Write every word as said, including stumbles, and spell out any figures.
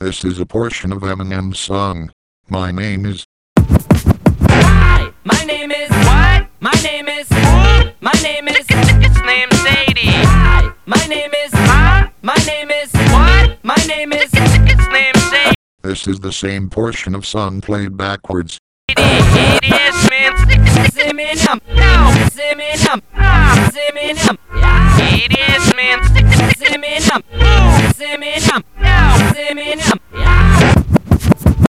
This is a portion of Eminem's song. My name is. Hi, my name is. What? My name is. My name is. His name's Sadie. Hi, my name is. Huh? My name is. What? My name is. His name's Sadie. This is the same portion of song played backwards. Yes, man. Eminem. No. Eminem. Ah. Eminem. Yes, man. Eminem. Eminem.